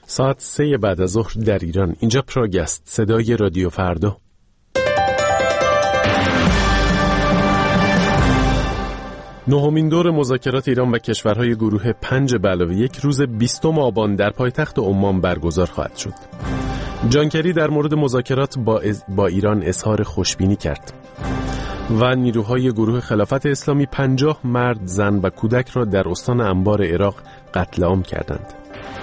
ساعت 3 بعد از ظهر در ایران. اینجا پراگ است، صدای رادیو فردا. نهمین دور مذاکرات ایران و کشورهای گروه 5+1 روز 20 آبان در پایتخت عمان برگزار خواهد شد. جان کری در مورد مذاکرات با ایران اظهار خوشبینی کرد و نیروهای گروه خلافت اسلامی 50 مرد، زن و کودک را در استان انبار عراق قتل عام کردند.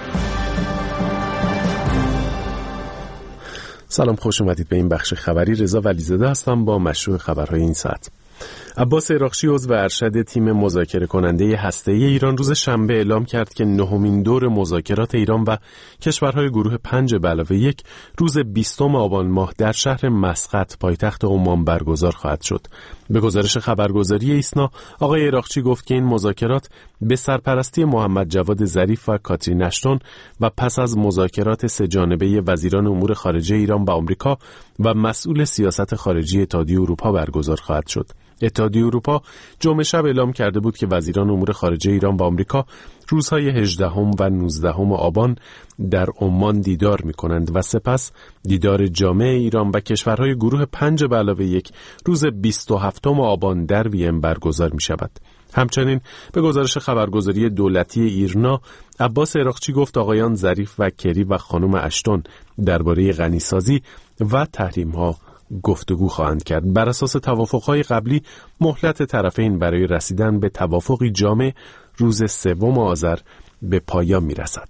سلام، خوش اومدید به این بخش خبری. رضا ولیزاده هستم با مشروع خبرهای این ساعت. عباس عراقچی عضو ارشد تیم مذاکره کننده هسته‌ای ایران روز شنبه اعلام کرد که نهمین دور مذاکرات ایران و کشورهای گروه 5+1 روز 20 آبان ماه در شهر مسقط پایتخت عمان برگزار خواهد شد. به گزارش خبرگزاری ایسنا، آقای عراقچی گفت که این مذاکرات به سرپرستی محمد جواد ظریف و کاترین اشتون و پس از مذاکرات سه‌جانبه وزیران امور خارجه ایران با آمریکا و مسئول سیاست خارجی اتحادیه اروپا برگزار خواهد شد. اتحادیه اروپا جمعه شب اعلام کرده بود که وزیران امور خارجه ایران با آمریکا روزهای 18 و 19 آبان در عمان دیدار می‌کنند و سپس دیدار جامع ایران و کشورهای گروه 5+1 روز 27 آبان در وین برگزار می‌شود. همچنین به گزارش خبرگزاری دولتی ایرنا، عباس عراقچی گفت آقایان ظریف و کری و خانم اشتون درباره غنیسازی و تحریم‌ها گفتگو خواهند کرد. بر اساس توافق‌های قبلی مهلت طرفین برای رسیدن به توافقی جامع روز 3 آذر به پایان می‌رسد.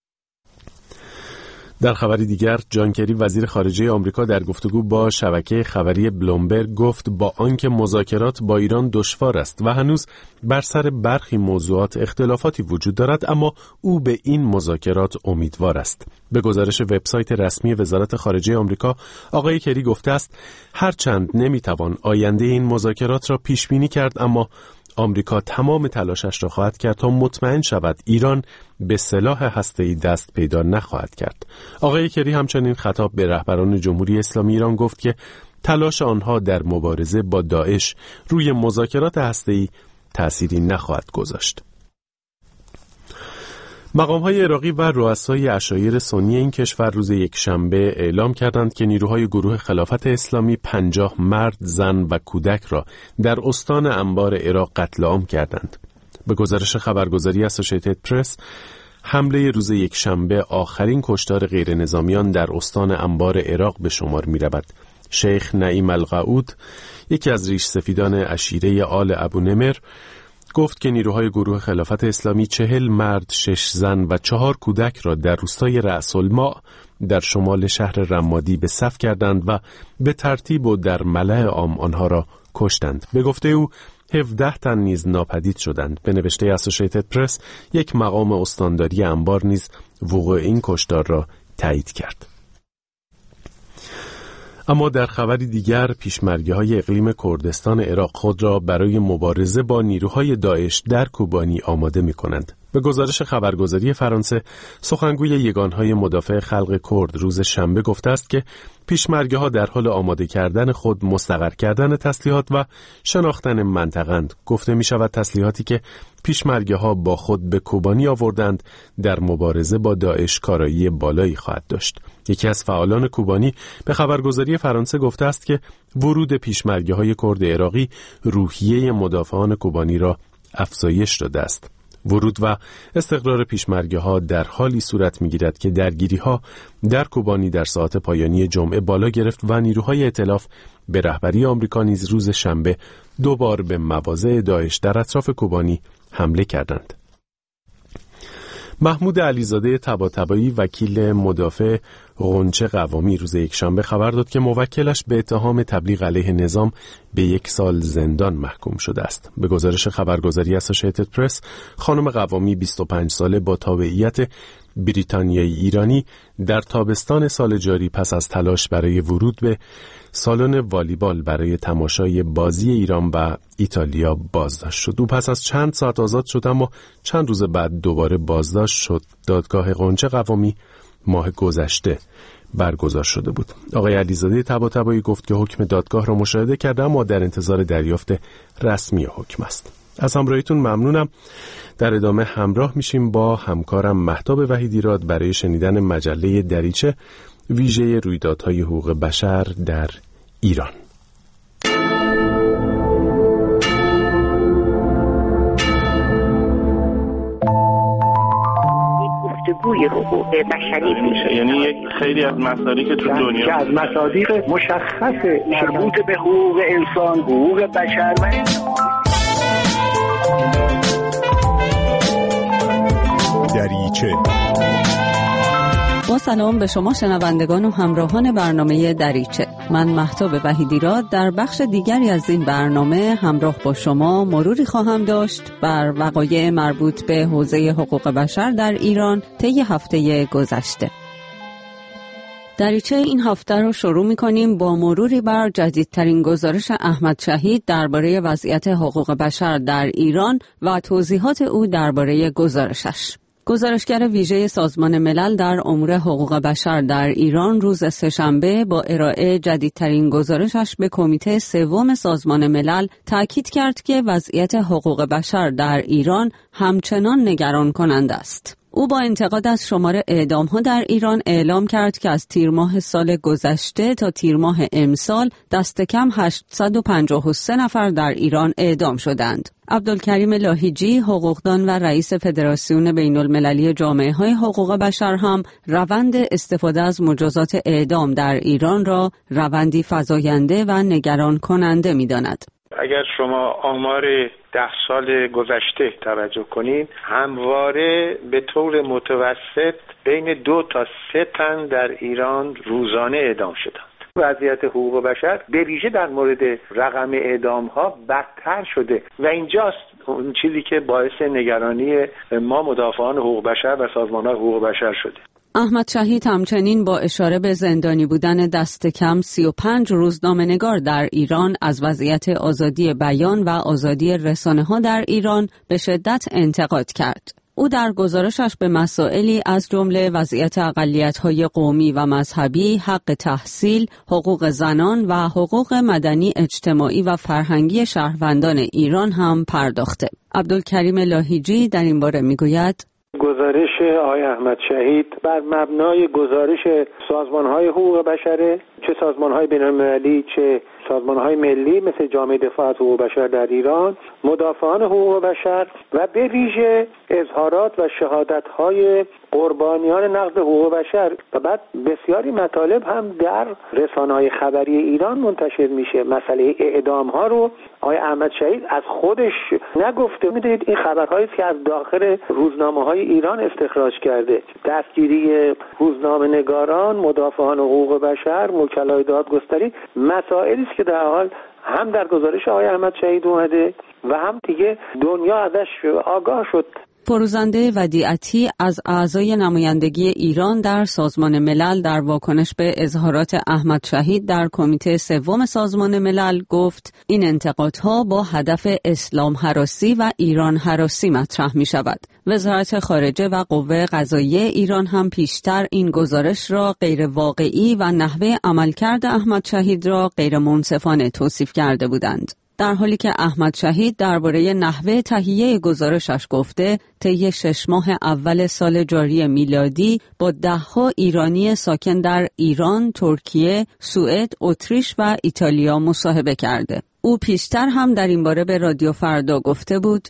در خبری دیگر، جان کری وزیر خارجه آمریکا در گفتگو با شبکه خبری بلومبرگ گفت با آنکه مذاکرات با ایران دشوار است و هنوز بر سر برخی موضوعات اختلافاتی وجود دارد، اما او به این مذاکرات امیدوار است. به گزارش وبسایت رسمی وزارت خارجه آمریکا، آقای کری گفته است هرچند نمیتوان آینده این مذاکرات را پیش بینی کرد، اما آمریکا تمام تلاشش را خواهد کرد تا مطمئن شود ایران به سلاح هسته‌ای دست پیدا نخواهد کرد. آقای کری همچنین خطاب به رهبران جمهوری اسلامی ایران گفت که تلاش آنها در مبارزه با داعش روی مذاکرات هسته‌ای تأثیری نخواهد گذاشت. مقام‌های عراقی و رؤسای عشایر سنی این کشور روز یکشنبه اعلام کردند که نیروهای گروه خلافت اسلامی 50 مرد، زن و کودک را در استان انبار عراق قتل عام کردند. به گزارش خبرگزاری اسوسییتد پرس، حمله روز یکشنبه آخرین کشتار غیرنظامیان در استان انبار عراق به شمار می‌رود. شیخ نعیم القعود، یکی از ریش سفیدان عشیره آل ابو نمر، گفت که نیروهای گروه خلافت اسلامی 40 مرد، 6 زن و 4 کودک را در روستای رأس الماء در شمال شهر رمادی به صف کردند و به ترتیب و در ملأ عام آنها را کشتند. به گفته او 17 تن نیز ناپدید شدند. به نوشته اسوسییتد پرس، یک مقام استانداری انبار نیز وقوع این کشتار را تایید کرد. اما در خبری دیگر، پیشمرگی‌های اقلیم کردستان عراق خود را برای مبارزه با نیروهای داعش در کوبانی آماده می‌کنند. به گزارش خبرگزاری فرانسه، سخنگوی یگانهای مدافع خلق کرد روز شنبه گفته است که پیشمرگی‌ها در حال آماده کردن خود، مستقر کردن تسلیحات و شناختن منطقه‌اند. گفته می‌شود تسلیحاتی که پیشمرگی‌ها با خود به کوبانی آوردند در مبارزه با داعش کارایی بالایی خواهد داشت. یکی از فعالان کوبانی به خبرگزاری فرانسه گفته است که ورود پیشمرگی‌های کرد عراقی روحیه مدافعان کوبانی را افزایش داده است. ورود و استقرار پیشمرگی‌ها در حالی صورت می‌گیرد که درگیری‌ها در کوبانی در ساعات پایانی جمعه بالا گرفت و نیروهای ائتلاف به رهبری آمریکا نیز روز شنبه 2 بار به مواضع داعش در اطراف کوبانی حمله کردند. محمود علیزاده طباطبایی، وکیل مدافع غنچه قوامی، روز یکشنبه خبر داد که موکلش به اتهام تبلیغ علیه نظام به 1 سال زندان محکوم شده است. به گزارش خبرگزاری اسوسییتد پرس، خانم قوامی 25 ساله با تابعیت بریتانیایی ایرانی در تابستان سال جاری پس از تلاش برای ورود به سالن والیبال برای تماشای بازی ایران و ایتالیا بازداشت شد. او پس از چند ساعت آزاد شد، اما چند روز بعد دوباره بازداشت شد. دادگاه غنچه قوامی ماه گذشته برگزار شده بود. آقای علیزاده طباطبایی گفت که حکم دادگاه را مشاهده کرده، اما در انتظار دریافت رسمی حکم است. از همراهیتون ممنونم. در ادامه همراه میشیم با همکارم مهتاب وحیدیراد برای شنیدن مجله دریچه ویژه رویدادهای حقوق بشر در ایران. گفتگوی حقوق بشری میشه، یعنی یک خیلی از مصادیق که تو دنیا که از مصادیق مشخص مربوط به حقوق انسان، حقوق بشر دریچه. با سلام به شما شنوندگان و همراهان برنامه دریچه. من مهتاب وحیدیراد در بخش دیگری از این برنامه همراه با شما مروری خواهم داشت بر وقایع مربوط به حوزه حقوق بشر در ایران طی هفته گذشته. دریچه این هفته رو شروع می‌کنیم با مروری بر جدیدترین گزارش احمد شهید درباره وضعیت حقوق بشر در ایران و توضیحات او درباره گزارشش. گزارشگر ویژه سازمان ملل در امور حقوق بشر در ایران روز سه‌شنبه با ارائه جدیدترین گزارشش به کمیته سوم سازمان ملل تاکید کرد که وضعیت حقوق بشر در ایران همچنان نگران کننده است. او با انتقاد از شمار اعدام‌ها در ایران اعلام کرد که از تیر ماه سال گذشته تا تیر ماه امسال دست کم 853 نفر در ایران اعدام شدند. عبدالکریم لاهیجی، حقوقدان و رئیس فدراسیون بین‌المللی جامعه‌های حقوق بشر هم روند استفاده از مجازات اعدام در ایران را روندی فزاینده و نگران کننده می‌داند. اگر شما آمار 10 سال گذشته توجه کنید، همواره به طور متوسط بین 2 تا 3 تن در ایران روزانه اعدام شدند. وضعیت حقوق بشر به ویژه در مورد رقم اعدام‌ها بدتر شده و اینجاست اون چیزی که باعث نگرانی ما مدافعان حقوق بشر و سازمان‌های حقوق بشر شده. احمد شهید همچنین با اشاره به زندانی بودن دست کم 35 روزنامه‌نگار در ایران از وضعیت آزادی بیان و آزادی رسانه‌ها در ایران به شدت انتقاد کرد. او در گزارشش به مسائلی از جمله وضعیت اقلیت‌های قومی و مذهبی، حق تحصیل، حقوق زنان و حقوق مدنی، اجتماعی و فرهنگی شهروندان ایران هم پرداخته. عبدالکریم لاهیجی در این باره می‌گوید: گزارش آقای احمد شهید بر مبنای گزارش سازمان‌های حقوق بشر، چه سازمان‌های بین‌المللی چه سازمان‌های ملی مثل جامعه دفاع از حقوق بشر در ایران، مدافعان حقوق بشر و به ویژه اظهارات و شهادت‌های قربانیان نقض حقوق بشر و بعد بسیاری مطالب هم در رسانه‌های خبری ایران منتشر میشه. مسئله اعدام‌ها رو آقای احمد شهید از خودش نگفته. میدونید این خبرهایی است که از داخل روزنامه‌های ایران استخراج کرده. دستگیری روزنامه‌نگاران، مدافعان حقوق بشر، وکلای دادگستری، مسائلی است که در حال هم در گزارش آقای احمد شهید اومده و هم دیگه دنیا ازش آگاه شد. فروزنده ودیعتی از اعضای نمایندگی ایران در سازمان ملل در واکنش به اظهارات احمد شهید در کمیته سوم سازمان ملل گفت این انتقادها با هدف اسلام هراسی و ایران هراسی مطرح می شود. وزارت خارجه و قوه قضاییه ایران هم پیشتر این گزارش را غیر واقعی و نحوه عملکرد احمد شهید را غیر منصفانه توصیف کرده بودند. در حالی که احمد شهید درباره نحوه تهیه گزارشش گفته طی 6 ماه اول سال جاری میلادی با 10 ایرانی ساکن در ایران، ترکیه، سوئد، اتریش و ایتالیا مصاحبه کرده. او پیشتر هم در این باره به رادیو فردا گفته بود: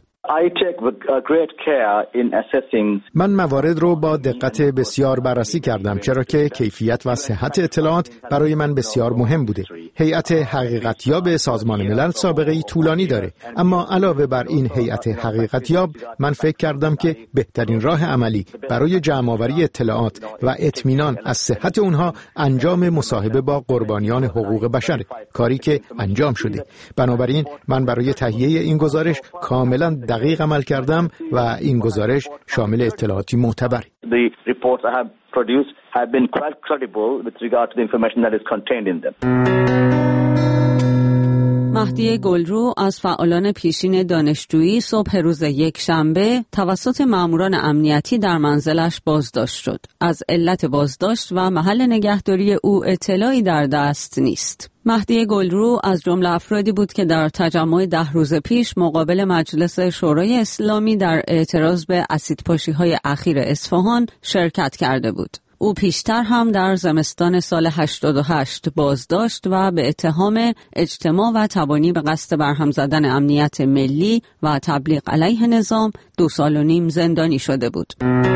من موارد رو با دقت بسیار بررسی کردم، چرا که کیفیت و صحت اطلاعات برای من بسیار مهم بوده. هیئت حقیقتیاب سازمان ملل سابقه‌ای طولانی داره، اما علاوه بر این هیئت حقیقتیاب من فکر کردم که بهترین راه عملی برای جمع‌آوری اطلاعات و اطمینان از صحت اونها انجام مصاحبه با قربانیان حقوق بشره، کاری که انجام شده. بنابراین من برای تهیه این گزارش کاملا دقیق عمل کردم و این گزارش شامل اطلاعاتی معتبره. The reports I have produced have been quite credible with regard to the information that is contained in them. مهدی گلرو از فعالان پیشین دانشجویی صبح روز یکشنبه توسط ماموران امنیتی در منزلش بازداشت شد. از علت بازداشت و محل نگهداری او اطلاعی در دست نیست. مهدی گلرو از جمله افرادی بود که در تجمع 10 روز پیش مقابل مجلس شورای اسلامی در اعتراض به اسیدپاشی‌های اخیر اصفهان شرکت کرده بود. او پیشتر هم در زمستان سال 88 بازداشت و به اتهام اجتماع و تبانی به قصد برهم زدن امنیت ملی و تبلیغ علیه نظام 2.5 سال زندانی شده بود.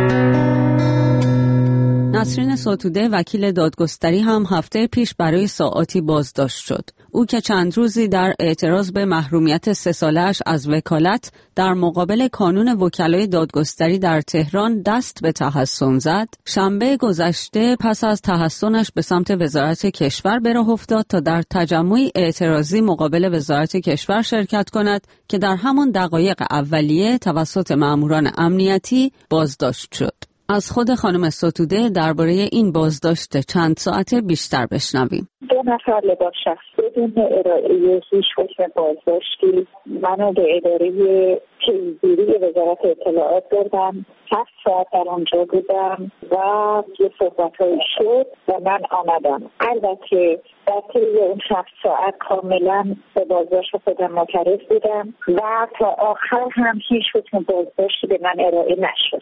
نسرین ستوده وکیل دادگستری هم هفته پیش برای ساعاتی بازداشت شد. او که چند روزی در اعتراض به محرومیت 3 ساله‌اش از وکالت در مقابل کانون وکلای دادگستری در تهران دست به تحصن زد، شنبه گذشته پس از تحصنش به سمت وزارت کشور به راه افتاد تا در تجمعی اعتراضی مقابل وزارت کشور شرکت کند که در همان دقایق اولیه توسط ماموران امنیتی بازداشت شد. از خود خانم ستوده درباره این بازداشت چند ساعته بیشتر بشنویم. 2 نفر لباس شخص بدون ارائه هیچ حکم بازداشتی منو به اداره پیگیری وزارت اطلاعات بردم. 7 ساعت در آنجا بودم و یه صحبت‌هایی شد و من آمدم. البته در طی اون 7 ساعت کاملا به بازداشت خودم معترض بودم و تا آخر هم هیچ حکم بازداشتی به من ارائه نشد.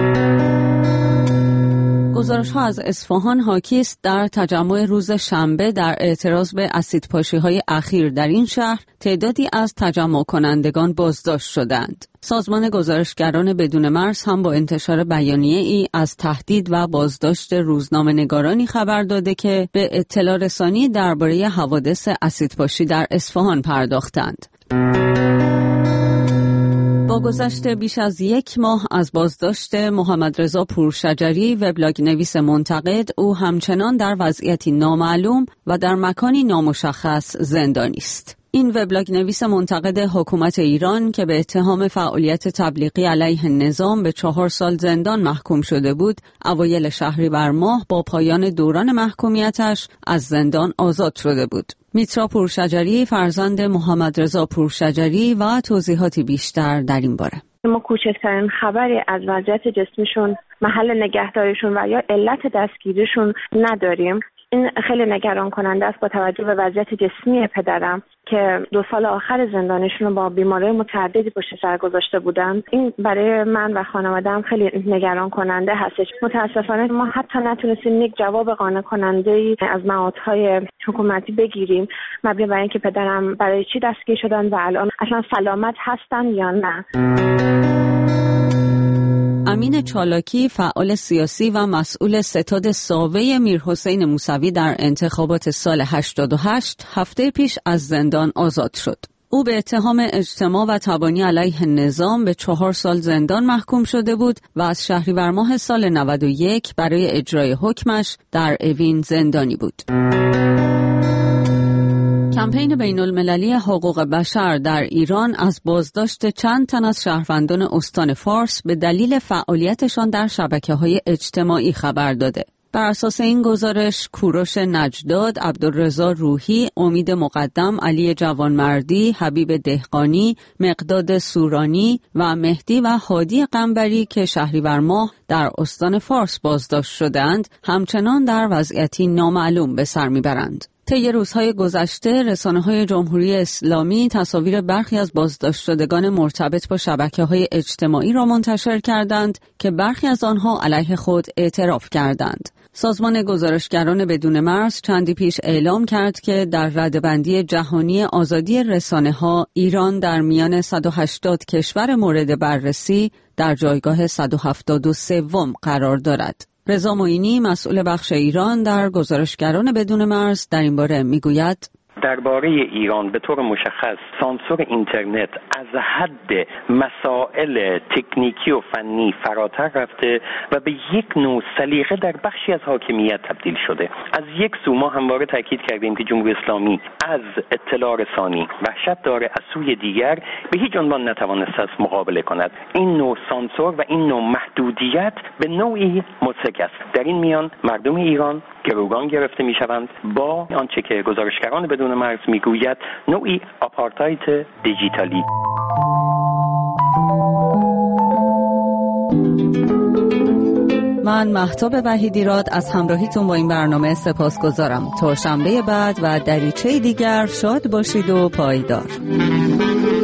گزارش‌ها از اصفهان حاکی است در تجمع روز شنبه در اعتراض به اسیدپاشی‌های اخیر در این شهر تعدادی از تجمع کنندگان بازداشت شدند. سازمان گزارشگران بدون مرز هم با انتشار بیانیه‌ای از تهدید و بازداشت روزنامه‌نگارانی خبر داده که به اطلاع رسانی درباره حوادث اسیدپاشی در اصفهان پرداختند. با گذشت بیش از 1 ماه از بازداشت محمد رضا پورشجری وبلاگ نویس منتقد، او همچنان در وضعیتی نامعلوم و در مکانی نامشخص زندانی است. این وبلاگ نویس منتقد حکومت ایران که به اتهام فعالیت تبلیغی علیه نظام به 4 سال زندان محکوم شده بود، اوایل شهریور ماه با پایان دوران محکومیتش از زندان آزاد شده بود. میترا پورشجری فرزند محمد رضا پورشجری و توضیحاتی بیشتر در این باره. ما کوچکترین خبری از وضعیت جسمیشون، محل نگهداریشون و یا علت دستگیریشون نداریم. این خیلی نگران کننده است با توجه به وضعیت جسمی پدرم که 2 سال آخر زندانشون رو با بیماری متعددی پشت سر گذاشته بودن. این برای من و خانواده‌ام خیلی نگران کننده هستش. متاسفانه ما حتی نتونستیم یک جواب قانع کننده‌ای از نهادهای حکومتی بگیریم مبنی بر اینکه پدرم برای چی دستگیر شدن و الان اصلا سلامت هستن یا نه. امین چالاکی فعال سیاسی و مسئول ستاد ساوه میرحسین موسوی در انتخابات سال 88 هفته پیش از زندان آزاد شد. او به اتهام اجتماع و تبانی علیه نظام به 4 سال زندان محکوم شده بود و از شهریور ماه سال 91 برای اجرای حکمش در اوین زندانی بود. کمپین بین‌المللی حقوق بشر در ایران از بازداشت چند تن از شهروندان استان فارس به دلیل فعالیتشان در شبکه‌های اجتماعی خبر داده. بر اساس این گزارش، کوروش نجداد، عبدالرضا روحی، امید مقدم، علی جوانمردی، حبیب دهقانی، مقداد سورانی و مهدی و هادی قنبری که شهریور ماه در استان فارس بازداشت شدند، همچنان در وضعیتی نامعلوم به سر میبرند. طی روزهای گذشته رسانه‌های جمهوری اسلامی تصاویر برخی از بازداشت شدگان مرتبط با شبکه‌های اجتماعی را منتشر کردند که برخی از آنها علیه خود اعتراف کردند. سازمان گزارشگران بدون مرز چندی پیش اعلام کرد که در رده‌بندی جهانی آزادی رسانه‌ها ایران در میان 180 کشور مورد بررسی در جایگاه 173 قرار دارد. رضا معینی مسئول بخش ایران در گزارشگران بدون مرز در این باره میگوید: درباره ایران به طور مشخص سانسور اینترنت از حد مسائل تکنیکی و فنی فراتر رفته و به یک نوع سلیقه در بخشی از حاکمیت تبدیل شده. از یک سو ما همواره تاکید کردیم که جمهوری اسلامی از اطلاع رسانی وحشت داره، از سوی دیگر به هیچ عنوان نتوانسته است مقابله کند. این نوع سانسور و این نوع محدودیت به نوعی مضحک است. در این میان مردم ایران گروگان گرفته میشوند با آنچه که گزارشگران بدون بیرون مرز میگوید نوعی آپارتاید دیجیتالی. من مهتاب وحیدیراد از همراهیتون با این برنامه سپاسگزارم. تا شنبه بعد و دریچه دیگر شاد باشید و پایدار.